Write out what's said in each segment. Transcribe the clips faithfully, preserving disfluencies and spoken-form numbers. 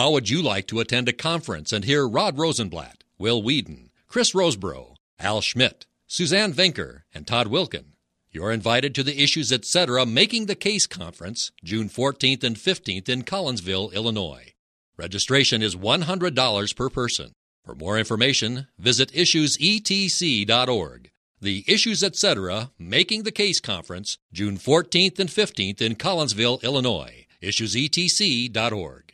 How would you like to attend a conference and hear Rod Rosenblatt, Will Whedon, Chris Roseborough, Al Schmidt, Suzanne Vinker, and Todd Wilkin? You're invited to the Issues Etc. Making the Case Conference, June fourteenth and fifteenth in Collinsville, Illinois. Registration is one hundred dollars per person. For more information, visit issues e t c dot org. The Issues Etc. Making the Case Conference, June fourteenth and fifteenth in Collinsville, Illinois. issues e t c dot org.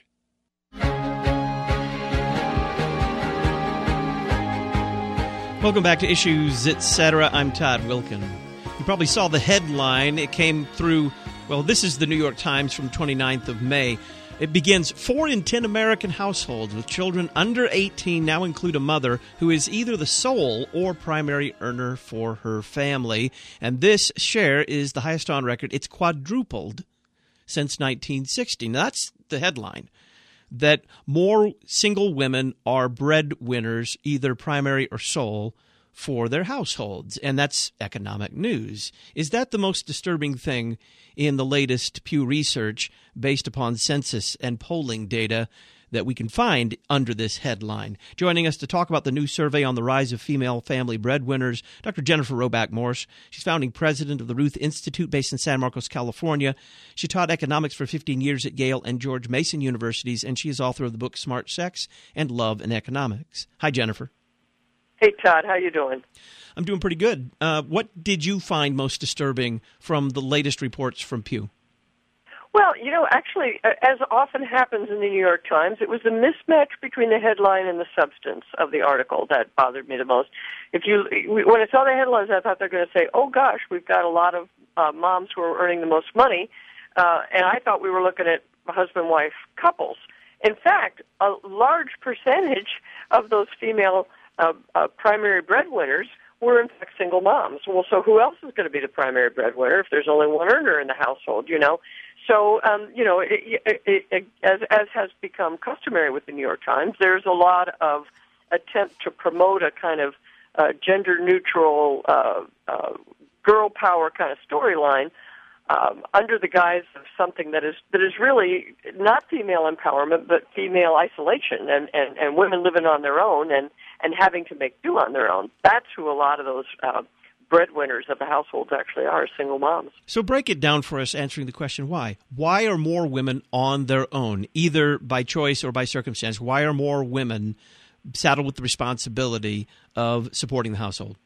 Welcome back to Issues Etc. I'm Todd Wilkin. You probably saw the headline. It came through, well, this is the New York Times from twenty-ninth of May. It begins, four in ten American households with children under eighteen now include a mother who is either the sole or primary earner for her family. And this share is the highest on record. It's quadrupled since nineteen sixty. Now, that's the headline, that more single women are breadwinners, either primary or sole, for their households. And that's economic news. Is that the most disturbing thing in the latest Pew Research based upon census and polling data that we can find under this headline? Joining us to talk about the new survey on the rise of female family breadwinners, Doctor Jennifer Roback Morse. She's founding president of the Ruth Institute based in San Marcos, California. She taught economics for fifteen years at Yale and George Mason Universities, and she is author of the book Smart Sex and Love in Economics. Hi, Jennifer. Hey, Todd. How you doing? I'm doing pretty good. Uh, what did you find most disturbing from the latest reports from Pew? Well, you know, actually, as often happens in the New York Times, it was the mismatch between the headline and the substance of the article that bothered me the most. If you, when I saw the headlines, I thought they were going to say, "Oh gosh, we've got a lot of uh, moms who are earning the most money," uh, and I thought we were looking at husband-wife couples. In fact, a large percentage of those female uh, uh, primary breadwinners were in fact single moms. Well, so who else is going to be the primary breadwinner if there's only one earner in the household? You know. So, um, you know, it, it, it, as, as has become customary with the New York Times, there's a lot of attempt to promote a kind of uh, gender-neutral, uh, uh, girl power kind of storyline um, under the guise of something that is that is really not female empowerment, but female isolation and, and, and women living on their own and, and having to make do on their own. That's who a lot of those uh, breadwinners of the households actually are, single moms. So break it down for us, answering the question why. Why are more women on their own, either by choice or by circumstance? Why are more women saddled with the responsibility of supporting the household?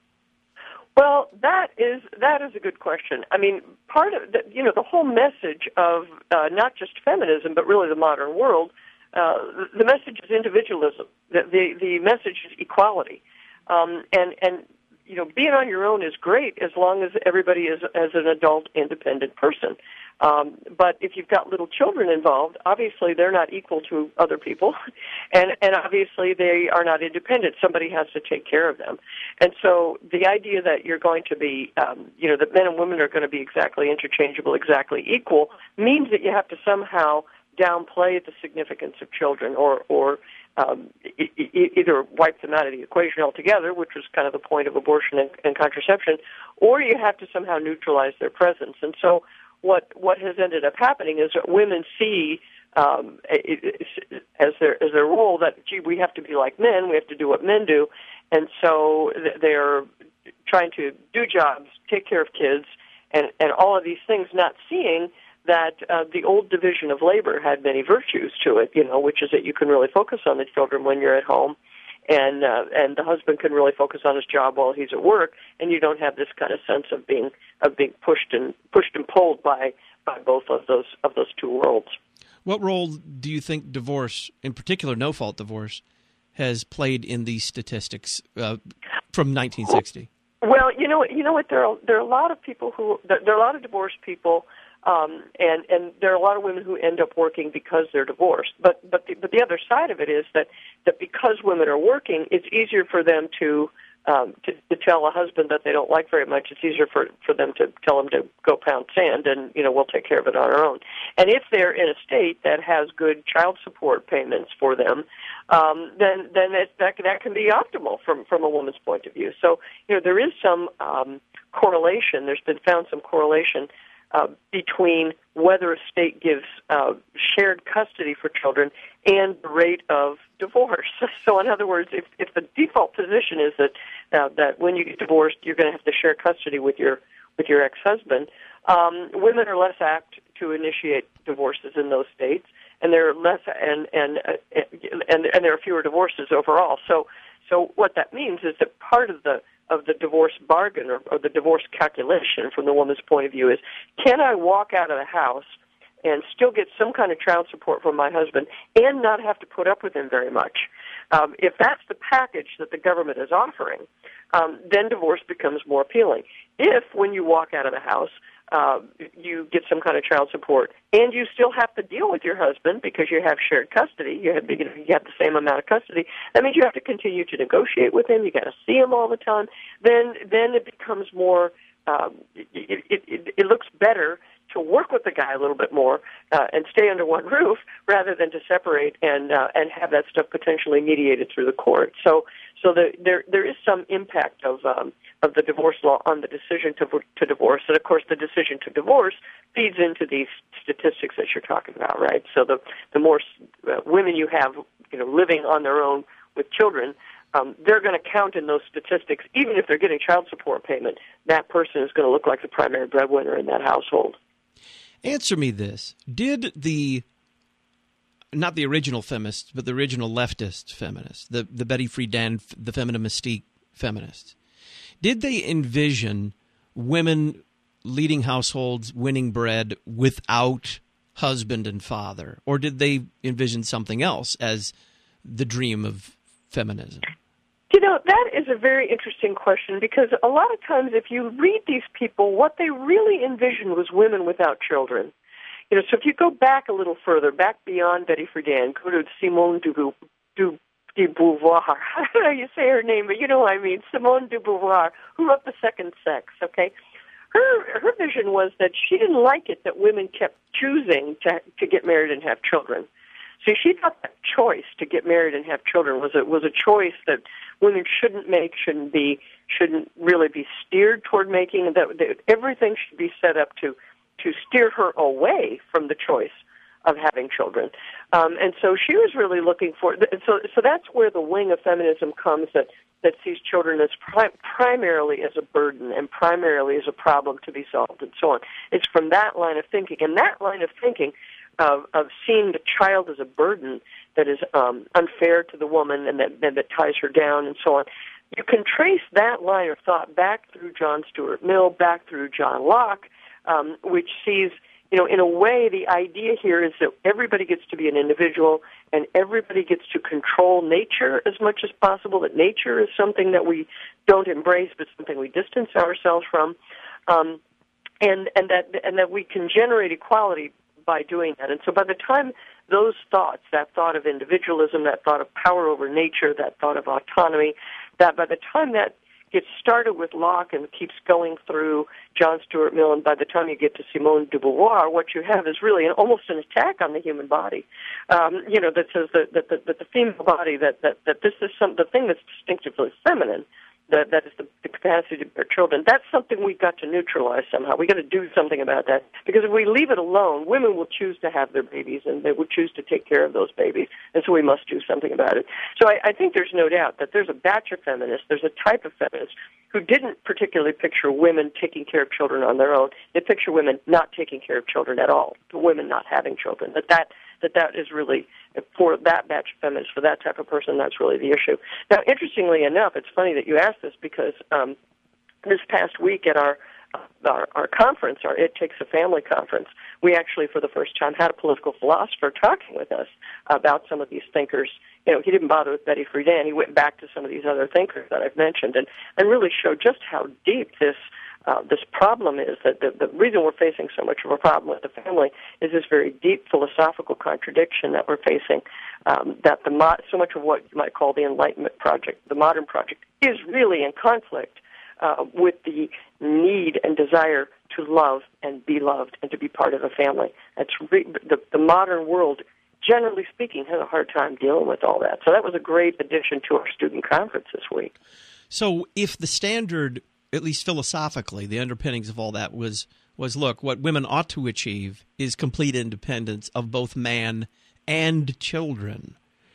Well, that is that is a good question. I mean, part of the, you know, the whole message of uh, not just feminism, but really the modern world, uh, the, the message is individualism. The the, the message is equality, um, and and. You know, being on your own is great as long as everybody is as an adult, independent person. Um, but if you've got little children involved, obviously they're not equal to other people, and and obviously they are not independent. Somebody has to take care of them. And so the idea that you're going to be, um, you know, that men and women are going to be exactly interchangeable, exactly equal, means that you have to somehow downplay the significance of children or or Um, e- e- either wipe them out of the equation altogether, which was kind of the point of abortion and, and contraception, or you have to somehow neutralize their presence. And so what what has ended up happening is that women see um, as their as their role that, gee, we have to be like men, we have to do what men do, and so they're trying to do jobs, take care of kids, and, and all of these things, not seeing that uh, the old division of labor had many virtues to it, you know, which is that you can really focus on the children when you're at home, and uh, and the husband can really focus on his job while he's at work, and you don't have this kind of sense of being of being pushed and pushed and pulled by by both of those of those two worlds. What role do you think divorce, in particular no-fault divorce, has played in these statistics uh, from nineteen sixty? Well, you know, you know what? There are there are a lot of people who there are a lot of divorced people. Um, and, and there are a lot of women who end up working because they're divorced. But but the, but the other side of it is that, that because women are working, it's easier for them to, um, to to tell a husband that they don't like very much. It's easier for, for them to tell him to go pound sand and, you know, we'll take care of it on our own. And if they're in a state that has good child support payments for them, um, then then it, that that can be optimal from from a woman's point of view. So, you know, there is some um, correlation. There's been found some correlation uh, between whether a state gives uh, shared custody for children and the rate of divorce. So, in other words, if, if the default position is that uh, that when you get divorced, you're going to have to share custody with your with your ex-husband, um, women are less apt to initiate divorces in those states, and there are less and and uh, and and there are fewer divorces overall. So, so what that means is that part of the of the divorce bargain or, or the divorce calculation from the woman's point of view is, can I walk out of the house and still get some kind of child support from my husband and not have to put up with him very much? Um, if that's the package that the government is offering, um, then divorce becomes more appealing. If, when you walk out of the house, uh, you get some kind of child support and you still have to deal with your husband because you have shared custody, you have, you have the same amount of custody, that means you have to continue to negotiate with him, you got to see him all the time, then then it becomes more, um, it, it, it, it looks better to work with the guy a little bit more uh, and stay under one roof rather than to separate and uh, and have that stuff potentially mediated through the court. So so the, there there is some impact of um, of the divorce law on the decision to to divorce, and of course the decision to divorce feeds into these statistics that you're talking about, right? So the the more uh, women you have, you know, living on their own with children, Um, they're going to count in those statistics. Even if they're getting child support payment, that person is going to look like the primary breadwinner in that household. Answer me this. Did the, not the original feminists, but the original leftist feminists, the, the Betty Friedan, the feminine mystique feminists, did they envision women leading households, winning bread without husband and father? Or did they envision something else as the dream of feminism? You know, that is a very interesting question because a lot of times if you read these people, what they really envisioned was women without children. You know, so if you go back a little further, back beyond Betty Friedan, go to Simone de, Beau- de, de Beauvoir. I don't know how you say her name, but you know what I mean, Simone de Beauvoir, who wrote The Second Sex, okay? Her her vision was that she didn't like it that women kept choosing to to get married and have children. So she thought that choice to get married and have children was a, was a choice that women shouldn't make, shouldn't be, shouldn't really be steered toward making, and that, that everything should be set up to, to steer her away from the choice of having children. Um, and so she was really looking for, so so that's where the wing of feminism comes that, that sees children as pri- primarily as a burden and primarily as a problem to be solved and so on. It's from that line of thinking. And that line of thinking Of, of seeing the child as a burden that is um, unfair to the woman and that, and that ties her down and so on. You can trace that line of thought back through John Stuart Mill, back through John Locke, um, which sees, you know, in a way the idea here is that everybody gets to be an individual and everybody gets to control nature as much as possible, that nature is something that we don't embrace but something we distance ourselves from, um, and, and, that, and that we can generate equality by doing that. And so by the time those thoughts, that thought of individualism, that thought of power over nature, that thought of autonomy, that by the time that gets started with Locke and keeps going through John Stuart Mill, and by the time you get to Simone de Beauvoir, what you have is really an, almost an attack on the human body. Um, you know, that says that, that, that, that the female body, that, that, that this is some the thing that's distinctively feminine, that that is the, the capacity to bear children. That's something we've got to neutralize somehow. We've got to do something about that. Because if we leave it alone, women will choose to have their babies, and they will choose to take care of those babies. And so we must do something about it. So I, I think there's no doubt that there's a batch of feminists, there's a type of feminist who didn't particularly picture women taking care of children on their own. They picture women not taking care of children at all, women not having children. That that that that is really, for that batch of feminists, for that type of person, that's really the issue. Now, interestingly enough, it's funny that you asked this because um, this past week at our, our our conference, our It Takes a Family conference, we actually, for the first time, had a political philosopher talking with us about some of these thinkers. You know, he didn't bother with Betty Friedan. He went back to some of these other thinkers that I've mentioned and, and really showed just how deep this Uh, this problem is, that the, the reason we're facing so much of a problem with the family is this very deep philosophical contradiction that we're facing, um, that the mo- so much of what you might call the Enlightenment project, the modern project, is really in conflict uh, with the need and desire to love and be loved and to be part of a family. That's re- the, the modern world, generally speaking, has a hard time dealing with all that. So that was a great addition to our student conference this week. So if the standard, at least philosophically, the underpinnings of all that was was, look, what women ought to achieve is complete independence of both man and children,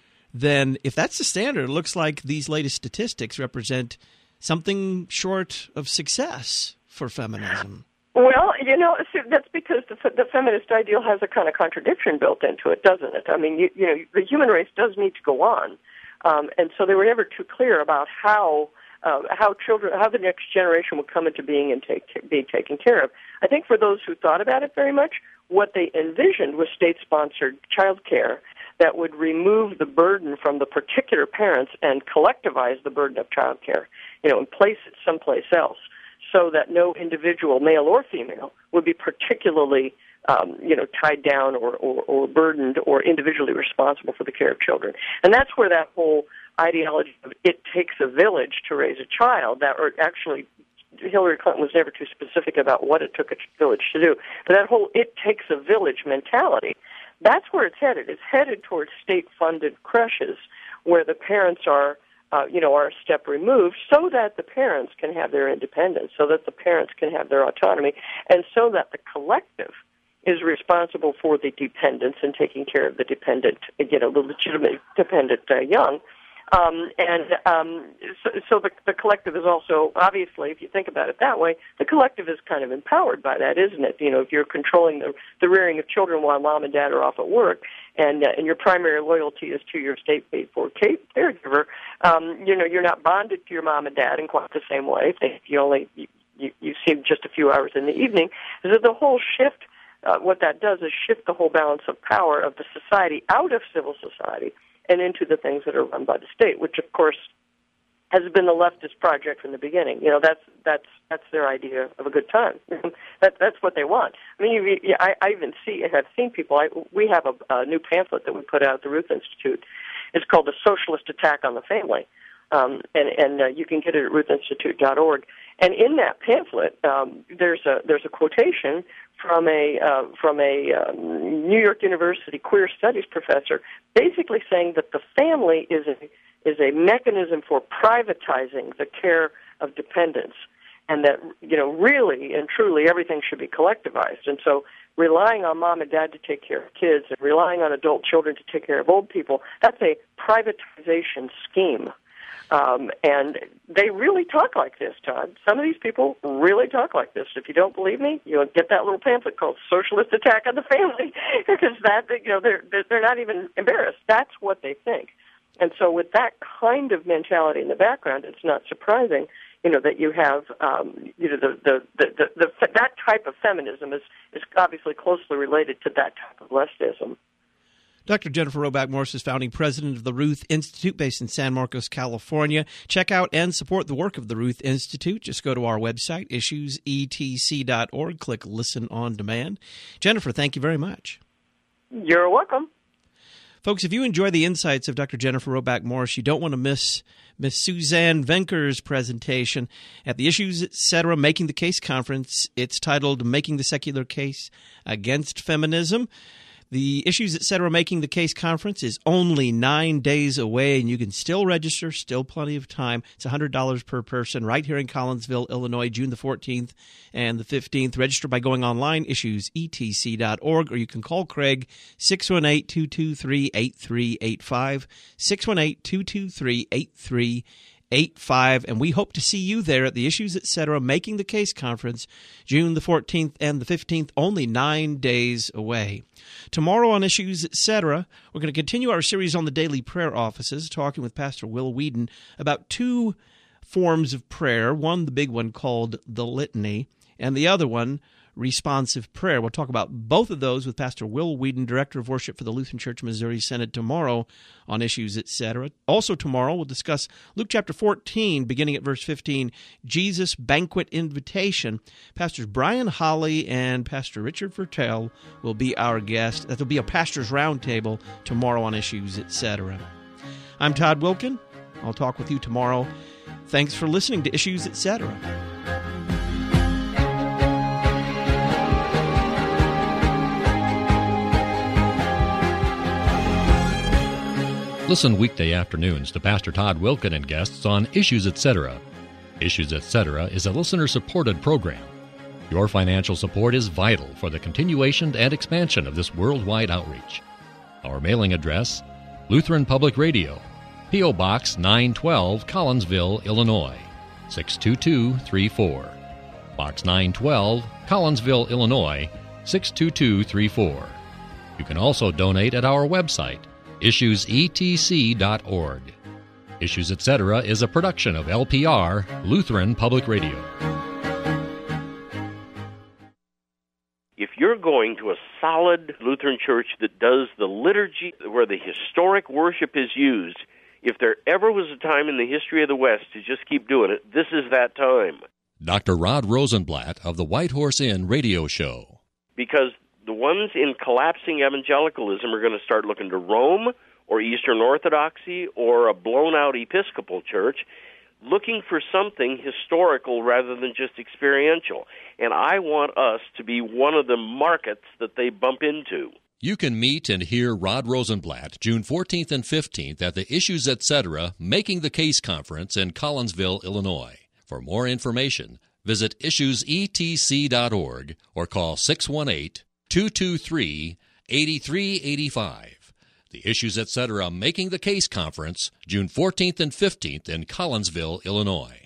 then if that's the standard, it looks like these latest statistics represent something short of success for feminism. Well, you know, that's because the, the feminist ideal has a kind of contradiction built into it, doesn't it? I mean, you, you know, the human race does need to go on, um, and so they were never too clear about how uh, how children, how the next generation would come into being and take, be taken care of. I think for those who thought about it very much, what they envisioned was state-sponsored child care that would remove the burden from the particular parents and collectivize the burden of child care, you know, and place it someplace else, so that no individual, male or female, would be particularly, um, you know, tied down or, or, or burdened or individually responsible for the care of children. And that's where that whole ideology of it takes a village to raise a child, that, or actually Hillary Clinton was never too specific about what it took a village to do, but that whole it takes a village mentality, that's where it's headed. It's headed towards state-funded creches where the parents are Uh, you know, are a step removed, so that the parents can have their independence, so that the parents can have their autonomy, and so that the collective is responsible for the dependents and taking care of the dependent, you know, the legitimate dependent uh, young. Um, and um, so, so the, the collective is also, obviously, if you think about it that way, the collective is kind of empowered by that, isn't it? You know, if you're controlling the, the rearing of children while mom and dad are off at work, and uh, and your primary loyalty is to your state-paid-for caregiver, um, you know, you're not bonded to your mom and dad in quite the same way. If you only you, you, you see them just a few hours in the evening. So the whole shift, uh, what that does is shift the whole balance of power of the society out of civil society and into the things that are run by the state, which, of course, has been the leftist project from the beginning. You know, that's that's that's their idea of a good time. that that's what they want. I mean, you, you, I, I even see, I've seen people. I, we have a, a new pamphlet that we put out at the Ruth Institute. It's called "The Socialist Attack on the Family," um, and and uh, you can get it at ruth institute dot org. And in that pamphlet, um, there's a there's a quotation from a uh, from a um, New York University queer studies professor, basically saying that the family is a is a mechanism for privatizing the care of dependents, and that, you know, really and truly everything should be collectivized. And so relying on mom and dad to take care of kids and relying on adult children to take care of old people, that's a privatization scheme. Um, and they really talk like this, Todd. Some of these people really talk like this. If you don't believe me, you'll get that little pamphlet called "Socialist Attack on the Family," because that, you know, they're they're not even embarrassed. That's what they think. And so with that kind of mentality in the background, it's not surprising, you know, that you have, um, you know, the, the, the, the, the that type of feminism is, is obviously closely related to that type of leftism. Doctor Jennifer Roback Morse is founding president of the Ruth Institute based in San Marcos, California. Check out and support the work of the Ruth Institute. Just go to our website, issues e t c dot org. Click Listen on Demand. Jennifer, thank you very much. You're welcome. Folks, if you enjoy the insights of Doctor Jennifer Roback Morse, you don't want to miss Miss Suzanne Venker's presentation at the Issues Etc. Making the Case Conference. It's titled Making the Secular Case Against Feminism. The Issues Etc. Making the Case Conference is only nine days away, and you can still register, still plenty of time. It's one hundred dollars per person right here in Collinsville, Illinois, June the fourteenth and the fifteenth. Register by going online, issues e t c dot org, or you can call Craig, six one eight, two two three, eight three eight five, six one eight, two two three, eight three eight five, and we hope to see you there at the Issues Etc. Making the Case Conference, June the fourteenth and the fifteenth, only nine days away. Tomorrow on Issues Etc., we're going to continue our series on the daily prayer offices, talking with Pastor Will Weedon about two forms of prayer, one, the big one called the Litany, and the other one, responsive prayer. We'll talk about both of those with Pastor Will Weedon, Director of Worship for the Lutheran Church Missouri Synod, tomorrow on Issues Etc. Also tomorrow, we'll discuss Luke chapter fourteen, beginning at verse fifteen, Jesus' Banquet Invitation. Pastors Brian Holly and Pastor Richard Fertel will be our guest. That will be a pastor's roundtable tomorrow on Issues Etc. I'm Todd Wilkin. I'll talk with you tomorrow. Thanks for listening to Issues Etc. Listen weekday afternoons to Pastor Todd Wilkin and guests on Issues Etc. Issues Etc. is a listener-supported program. Your financial support is vital for the continuation and expansion of this worldwide outreach. Our mailing address, Lutheran Public Radio, P O. Box nine twelve, Collinsville, Illinois, six two two three four. Box nine twelve, Collinsville, Illinois, six two two three four. You can also donate at our website, issues e t c dot org. Issues Etc. is a production of L P R, Lutheran Public Radio. If you're going to a solid Lutheran church that does the liturgy where the historic worship is used, if there ever was a time in the history of the West to just keep doing it, this is that time. Doctor Rod Rosenblatt of the White Horse Inn radio show. Because the ones in collapsing evangelicalism are going to start looking to Rome or Eastern Orthodoxy or a blown-out Episcopal church, looking for something historical rather than just experiential. And I want us to be one of the markets that they bump into. You can meet and hear Rod Rosenblatt June fourteenth and fifteenth at the Issues Etc. Making the Case Conference in Collinsville, Illinois. For more information, visit issues e t c dot org or call six one eight, two two three, eight three eight five. The Issues Etc. Making the Case Conference, June fourteenth and fifteenth in Collinsville, Illinois.